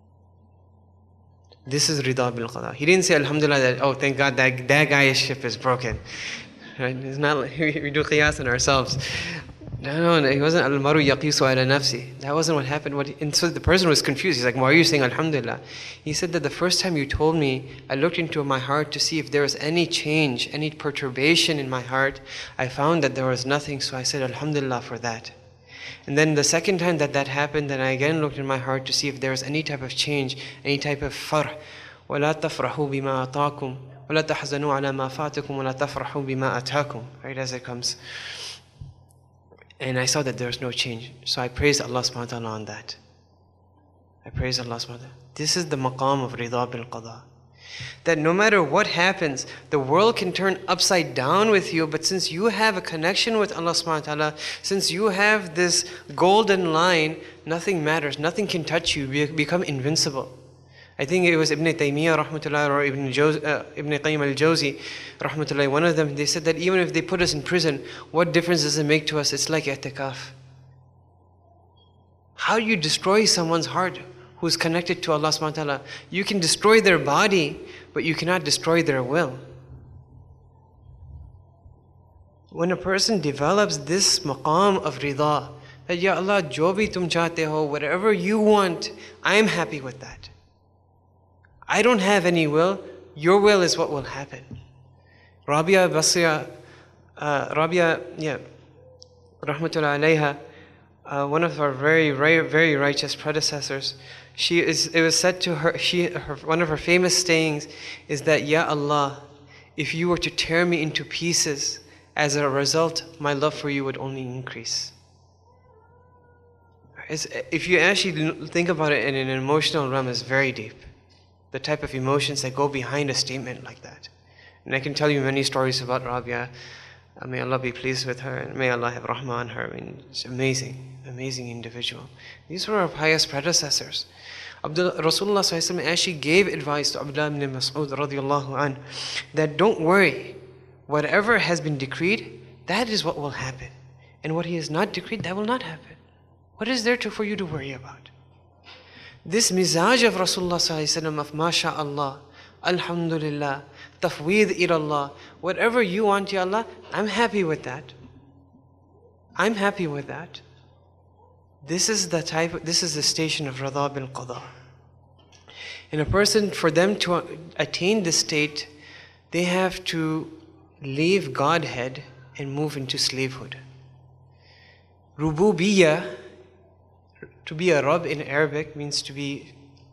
This is rida bil qada. He didn't say Alhamdulillah that, oh, thank God that guy's ship is broken. Right? It's not like we do qiyas on ourselves. No, he wasn't al-maru yaqisu ala nafsi. That wasn't what happened. And so the person was confused. He's like, why are you saying Alhamdulillah? He said that the first time you told me, I looked into my heart to see if there was any change, any perturbation in my heart. I found that there was nothing, so I said Alhamdulillah for that. And then the second time that happened, then I again looked in my heart to see if there was any type of change, any type of farh. وَلَا تَفْرَحُوا بِمَا أَطَاكُمْ وَلَا تَحْزَنُوا عَلَى مَا فَاتَكُمْ وَلَا تَفْرَحُوا بِمَا أَتَاكُمْ. Right, as it comes. And I saw that there was no change. So I praised Allah subhanahu wa ta'ala on that. I praised Allah subhanahu wa ta'ala. This is the maqam of rida bil qada. That no matter what happens, the world can turn upside down with you, but since you have a connection with Allah subhanahu wa ta'ala, since you have this golden line, nothing matters, nothing can touch you, you become invincible. I think it was Ibn Taymiyyah rahmatullah or Ibn Qayyim al-Jawzi rahmatullah, one of them, they said that even if they put us in prison, what difference does it make to us? It's like i'tikaf. How do you destroy someone's heart who's connected to Allah subhanahu wa ta'ala? You can destroy their body, but you cannot destroy their will. When a person develops this maqam of rida, that Ya Allah, jo bhi tum chahte ho, whatever you want, I am happy with that. I don't have any will, your will is what will happen. Rabia rahmatullah alayha, one of our very, very, very righteous predecessors, it was said to her, one of her famous sayings is that, Ya Allah, if you were to tear me into pieces, as a result, my love for you would only increase. If you actually think about it in an emotional realm, it's very deep. the type of emotions that go behind a statement like that. And I can tell you many stories about Rabia. May Allah be pleased with her, and may Allah have rahmah on her. I mean, she's amazing, amazing individual. These were our pious predecessors. Rasulullah ﷺ actually gave advice to Abdullah ibn Mas'ud radiallahu anh, that don't worry, whatever has been decreed, that is what will happen. And what he has not decreed, that will not happen. What is there for you to worry about? This mizaj of Rasulullah ﷺ of MashaAllah, Alhamdulillah, Tafweed ilallah, whatever you want, Ya Allah, I'm happy with that. I'm happy with that. This is the station of Rida bil Qada. And a person, for them to attain this state, they have to leave Godhead and move into slavehood. Rububiyya, to be a Rabb in Arabic means to be,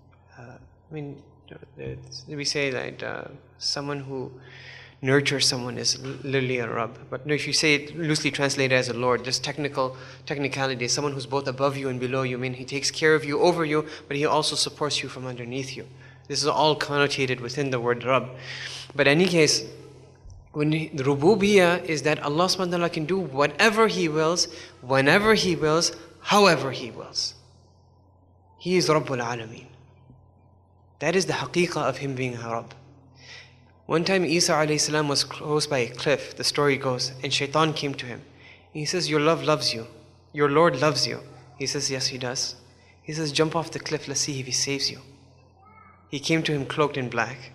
we say that someone who nurtures someone is literally a Rabb. But if you say it loosely translated as a Lord, just technicality, someone who's both above you and below you. I mean, he takes care of you, over you, but he also supports you from underneath you. This is all connotated within the word Rabb. But in any case, the Rububiyyah is that Allah subhanahu wa ta'ala can do whatever He wills, whenever He wills, however He wills. He is Rabbul Alameen. That is the haqiqah of Him being a Rabb. One time Isa alayhi salam was close by a cliff, the story goes, and Shaitan came to him. He says, your love loves you. Your Lord loves you. He says, yes, He does. He says, jump off the cliff, let's see if He saves you. He came to him cloaked in black.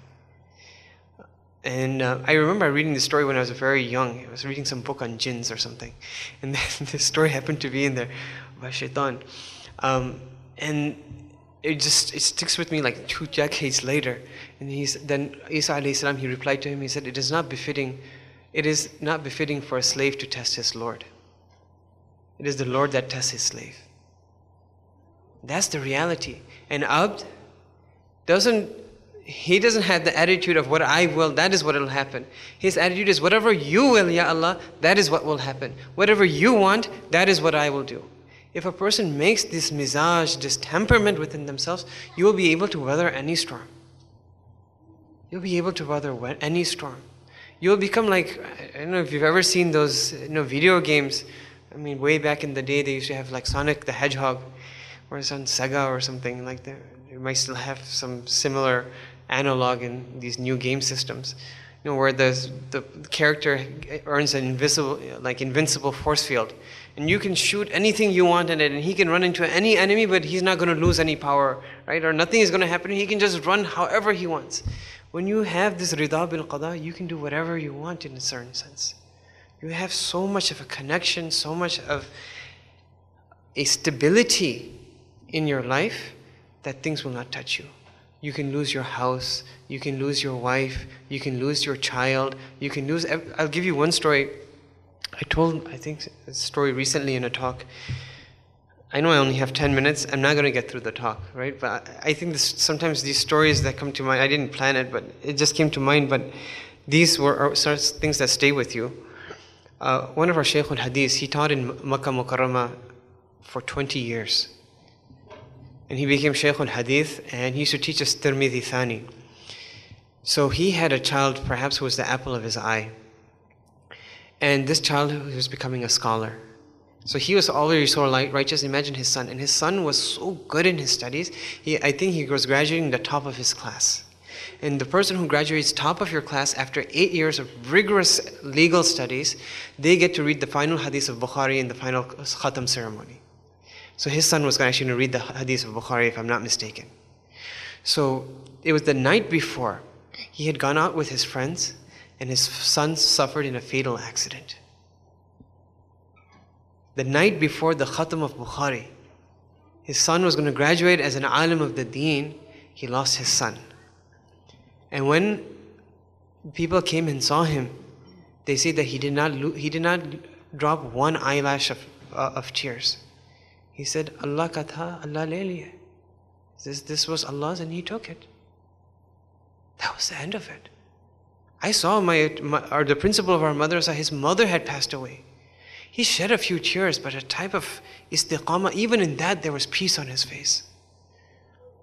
And I remember reading this story when I was very young. I was reading some book on jinns or something. And then this story happened to be in there by Shaitan. And it sticks with me like 2 decades later. And then Isa alayhi salam, he replied to him, he said, it is not befitting for a slave to test his Lord. It is the Lord that tests his slave. That's the reality. And Abd doesn't have the attitude of what I will, that is what will happen. His attitude is whatever you will, Ya Allah, that is what will happen. Whatever you want, that is what I will do. If a person makes this mizaj, this temperament within themselves, you will be able to weather any storm. You'll be able to weather any storm. You'll become like, I don't know if you've ever seen those video games. I mean, way back in the day, they used to have like Sonic the Hedgehog, or it's on Sega or something like that. You might still have some similar analog in these new game systems, where the character earns an invincible force field, and you can shoot anything you want in it, and he can run into any enemy, but he's not going to lose any power, right? Or nothing is going to happen. He can just run however he wants. When you have this Rida bil Qada, you can do whatever you want in a certain sense. You have so much of a connection, so much of a stability in your life that things will not touch you. You can lose your house, you can lose your wife, you can lose your child, you can lose... I'll give you one story. I told, I think, a story recently in a talk. I know I only have 10 minutes, I'm not going to get through the talk, right? But I think sometimes these stories that come to mind, I didn't plan it, but it just came to mind, but these were things that stay with you. One of our Shaykh al-Hadith, he taught in Makkah Mukarramah for 20 years. And he became Shaykh al-Hadith, and he used to teach us Tirmidhi Thani. So he had a child, perhaps who was the apple of his eye. And this child was becoming a scholar. So he was already so righteous. Imagine his son. And his son was so good in his studies. I think he was graduating the top of his class. And the person who graduates top of your class after 8 years of rigorous legal studies, they get to read the final hadith of Bukhari in the final khatam ceremony. So his son was actually going to read the hadith of Bukhari, if I'm not mistaken. So it was the night before. He had gone out with his friends, and his son suffered in a fatal accident. The night before the khatam of Bukhari, his son was going to graduate as an alim of the deen. He lost his son. And when people came and saw him, they say that he did not drop one eyelash of tears. He said, Allah katha, Allah le liye. This was Allah's and He took it. That was the end of it. I saw the principal of our madrasa, his mother had passed away. He shed a few tears, but a type of istiqamah, even in that there was peace on his face.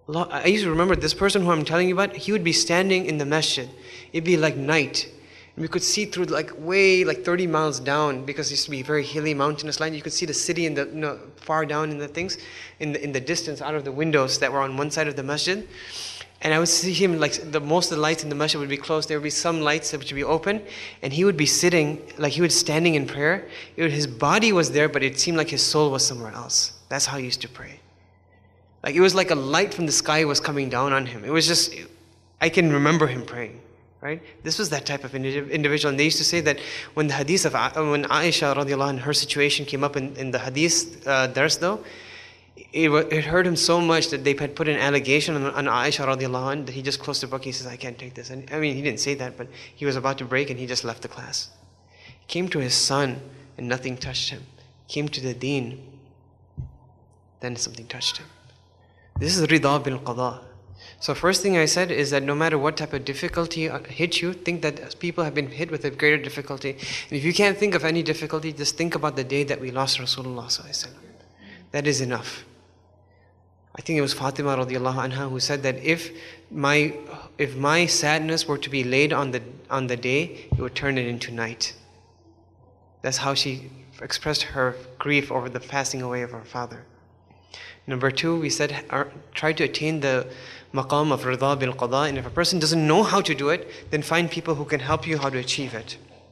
I used to remember this person who I'm telling you about, he would be standing in the masjid. It'd be like night. And we could see through like way like 30 miles down, because it used to be very hilly, mountainous land. You could see the city in the far down in the things, in the distance out of the windows that were on one side of the masjid. And I would see him, like most of the lights in the masjid would be closed. There would be some lights that would be open, and he would be sitting, like he was standing in prayer. His body was there, but it seemed like his soul was somewhere else. That's how he used to pray. Like it was like a light from the sky was coming down on him. It was just, I can remember him praying, right? This was that type of individual. And they used to say that when the hadith of, when Aisha radiallahu anha, her situation came up in the hadith dars though, it hurt him so much that they had put an allegation on Aisha radiallahu anha that he just closed the book. He says, I can't take this. And I mean, he didn't say that, but he was about to break and he just left the class. He came to his son and nothing touched him. He came to the deen, then something touched him. This is rida bil qada. So first thing I said is that no matter what type of difficulty hits you, think that people have been hit with a greater difficulty. And if you can't think of any difficulty, just think about the day that we lost Rasulullah sallallahu alaihi wasallam. That is enough. I think it was Fatima radiallahu anha who said that if my sadness were to be laid on the day, it would turn it into night. That's how she expressed her grief over the passing away of her father. Number two, we said try to attain the maqam of rida bil qada, and if a person doesn't know how to do it, then find people who can help you how to achieve it.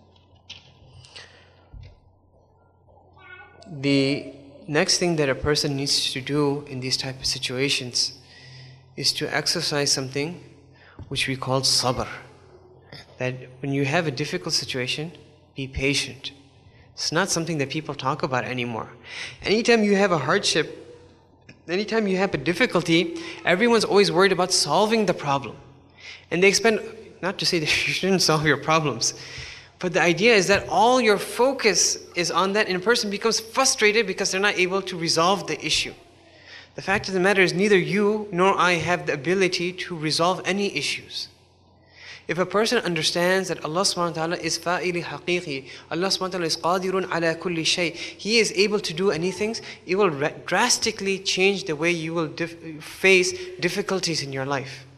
The next thing that a person needs to do in these type of situations is to exercise something which we call sabr. That when you have a difficult situation, be patient. It's not something that people talk about anymore. Anytime you have a hardship, anytime you have a difficulty, everyone's always worried about solving the problem. And they expect, not to say that you shouldn't solve your problems, but the idea is that all your focus is on that, and a person becomes frustrated because they're not able to resolve the issue. The fact of the matter is neither you nor I have the ability to resolve any issues. If a person understands that Allah subhanahu wa ta'ala is fa'ili haqiqi, Allah subhanahu wa ta'ala is qadirun ala kulli shay, He is able to do anything, it will drastically change the way you will face difficulties in your life.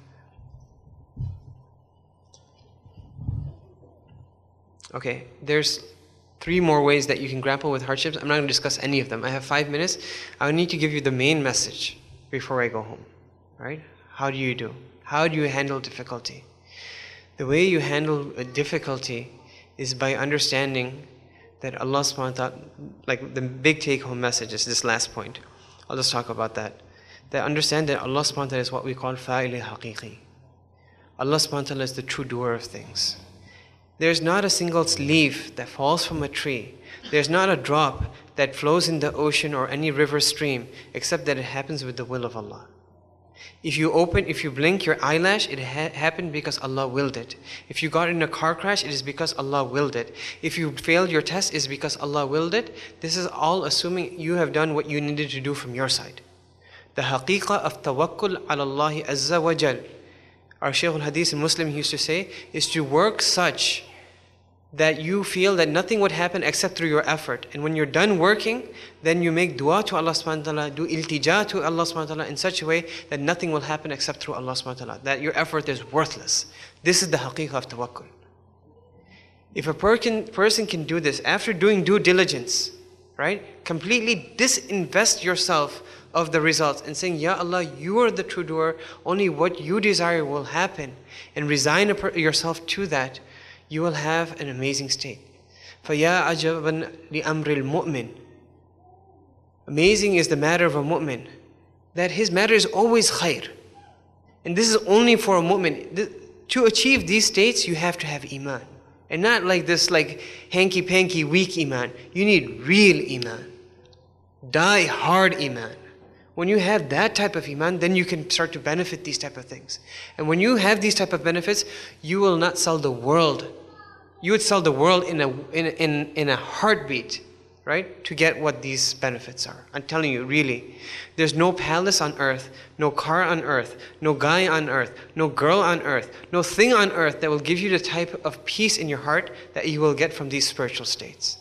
Okay, there's 3 more ways that you can grapple with hardships. I'm not going to discuss any of them. I have 5 minutes. I need to give you the main message before I go home. Right? How do you do? How do you handle difficulty? The way you handle a difficulty is by understanding that Allah subhanahu wa ta'ala, like the big take-home message is this last point. I'll just talk about that. That understand that Allah subhanahu wa ta'ala is what we call fa'ili haqiqi. Allah subhanahu wa ta'ala is the true doer of things. There's not a single leaf that falls from a tree. There's not a drop that flows in the ocean or any river stream, except that it happens with the will of Allah. If you blink your eyelash, it happened because Allah willed it. If you got in a car crash, it is because Allah willed it. If you failed your test, it is because Allah willed it. This is all assuming you have done what you needed to do from your side. The haqiqah of tawakkul ala Allah azza wa jal, our Shaykh al-Hadith and Muslim used to say, is to work such that you feel that nothing would happen except through your effort. And when you're done working, then you make dua to Allah subhanahu wa ta'ala, do iltija to Allah subhanahu wa ta'ala in such a way that nothing will happen except through Allah subhanahu wa ta'ala, that your effort is worthless. This is the haqiqah of tawakkul. If a person can do this after doing due diligence, right, completely disinvest yourself of the results and saying, Ya Allah, you are the true doer, only what you desire will happen, and resign yourself to that, you will have an amazing state. فَيَا عَجَبًا لِأَمْرِ الْمُؤْمِنِ. Amazing is the matter of a mu'min, that his matter is always khair. And this is only for a mu'min. To achieve these states, you have to have iman. And not like this like hanky-panky weak iman. You need real iman. Die hard iman. When you have that type of iman, then you can start to benefit these type of things. And when you have these type of benefits, you will not sell the world. You would sell the world in a heartbeat, right, to get what these benefits are. I'm telling you, really. There's no palace on earth, no car on earth, no guy on earth, no girl on earth, no thing on earth that will give you the type of peace in your heart that you will get from these spiritual states.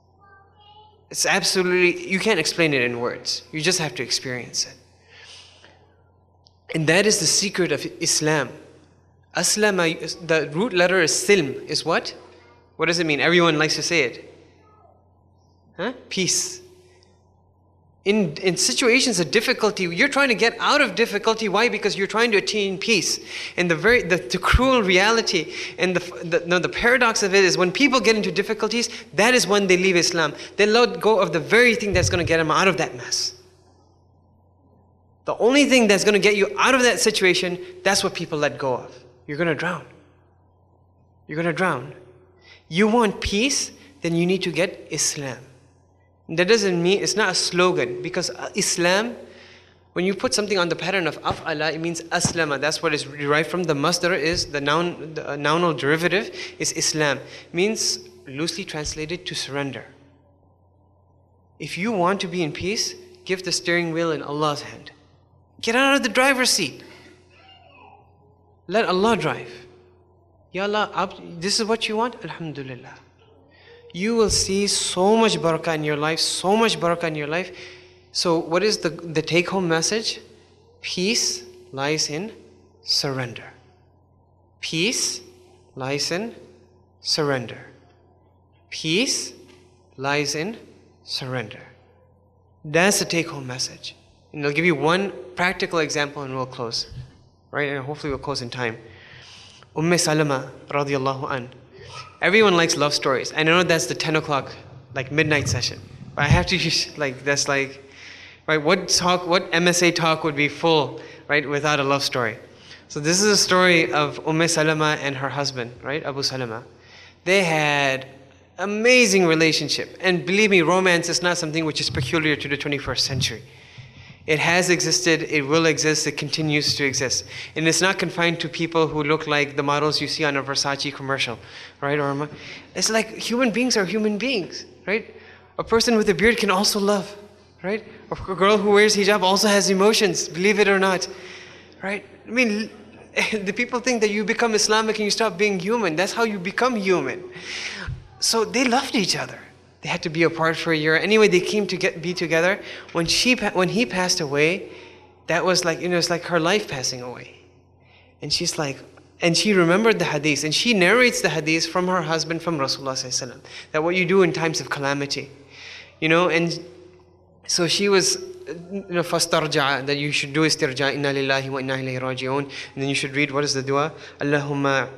It's absolutely, you can't explain it in words. You just have to experience it. And that is the secret of Islam. Aslama, the root letter is silm, is what? What does it mean? Everyone likes to say it. Huh? Peace. In situations of difficulty, you're trying to get out of difficulty. Why? Because you're trying to attain peace. And the cruel reality and the paradox of it is, when people get into difficulties, that is when they leave Islam. They let go of the very thing that's going to get them out of that mess. The only thing that's going to get you out of that situation, that's what people let go of. You're going to drown. You're going to drown. You want peace, then you need to get Islam. That doesn't mean, it's not a slogan, because Islam, when you put something on the pattern of af'ala, it means aslama. That's what is derived from. The masdar is the nounal derivative is Islam. It means, loosely translated, to surrender. If you want to be in peace, give the steering wheel in Allah's hand. Get out of the driver's seat. Let Allah drive. Ya Allah, this is what you want? Alhamdulillah. You will see so much barakah in your life, so much barakah in your life. So what is the take-home message? Peace lies in surrender. Peace lies in surrender. Peace lies in surrender. That's the take-home message. And I'll give you one practical example and we'll close. Right? And hopefully we'll close in time. Salama radiallahu an. Everyone likes love stories. I know that's the 10 o'clock, like midnight session. But I have to use, that's like, right, what MSA talk would be full, right, without a love story? So this is a story of Salama and her husband, right, Abu Salama. They had amazing relationship. And believe me, romance is not something which is peculiar to the 21st century. It has existed, it will exist, it continues to exist. And it's not confined to people who look like the models you see on a Versace commercial, right? It's like human beings are human beings, right? A person with a beard can also love, right? A girl who wears hijab also has emotions, believe it or not, right? I mean, the people think that you become Islamic and you stop being human. That's how you become human. So they loved each other. They had to be apart for a year. Anyway, they came to be together. When he passed away, that was like, it's like her life passing away. And she's like, and she remembered the hadith, and she narrates the hadith from her husband, from Rasulullah sallallahu alaihi wasallam, that what you do in times of calamity, and so she was, fastarja, that you should do istirja, inna lillahi wa inna ilayhi raji'un, and then you should read, what is the dua? Allahumma,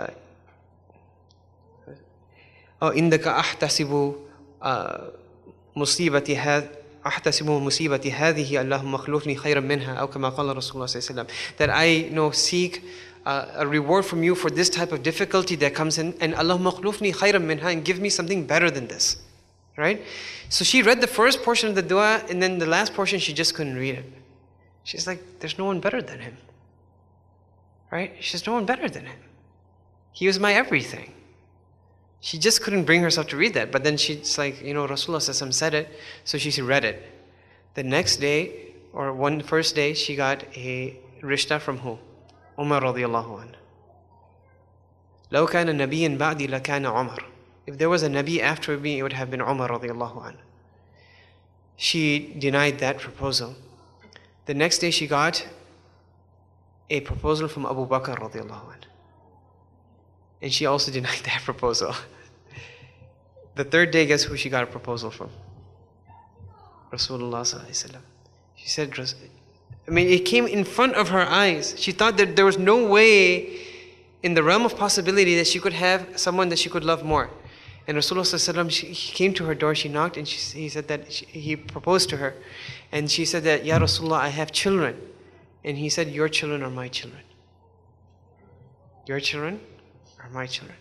indaka ahtasibu مصيبتي أحتسب مصيبتي هذه اللهم اخلفني خيرا منها أو كما قال رسول الله صلى الله عليه وسلم, that I seek a reward from you for this type of difficulty that comes in, and اللهم اخلفني خيرا منها, and give me something better than this, right? So she read the first portion of the dua, and then the last portion she just couldn't read it. She's like, there's no one better than him, right? She's no one better than him. He was my everything. She just couldn't bring herself to read that. But then she's like, Rasulullah said it, so she read it. The next day, or first day, she got a rishta from who? Umar radiallahu anhu. لو كان نبيا بعدي لكان عمر. If there was a Nabi after me, it would have been Umar radiallahu anhu. She denied that proposal. The next day she got a proposal from Abu Bakr radiallahu anhu. And she also denied that proposal. The third day, guess who she got a proposal from? Rasulullah sallallahu alaihi wasallam. She said, it came in front of her eyes. She thought that there was no way in the realm of possibility that she could have someone that she could love more. And Rasulullah sallallahu alaihi wasallam, he came to her door, she knocked, and he said that he proposed to her. And she said that, Ya Rasulullah, I have children. And he said, your children are my children. Your children are my children.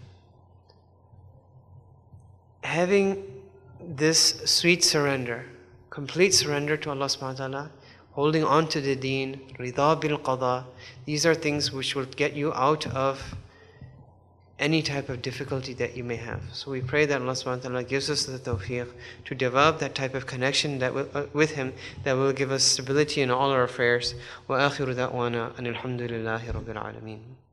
Having this sweet surrender, complete surrender to Allah subhanahu wa ta'ala, holding on to the deen, rida bil qada, these are things which will get you out of any type of difficulty that you may have. So we pray that Allah subhanahu wa ta'ala gives us the tawfiq to develop that type of connection with Him that will give us stability in all our affairs. Wa akhiru da'wana anil hamdulillahi rabbil alameen.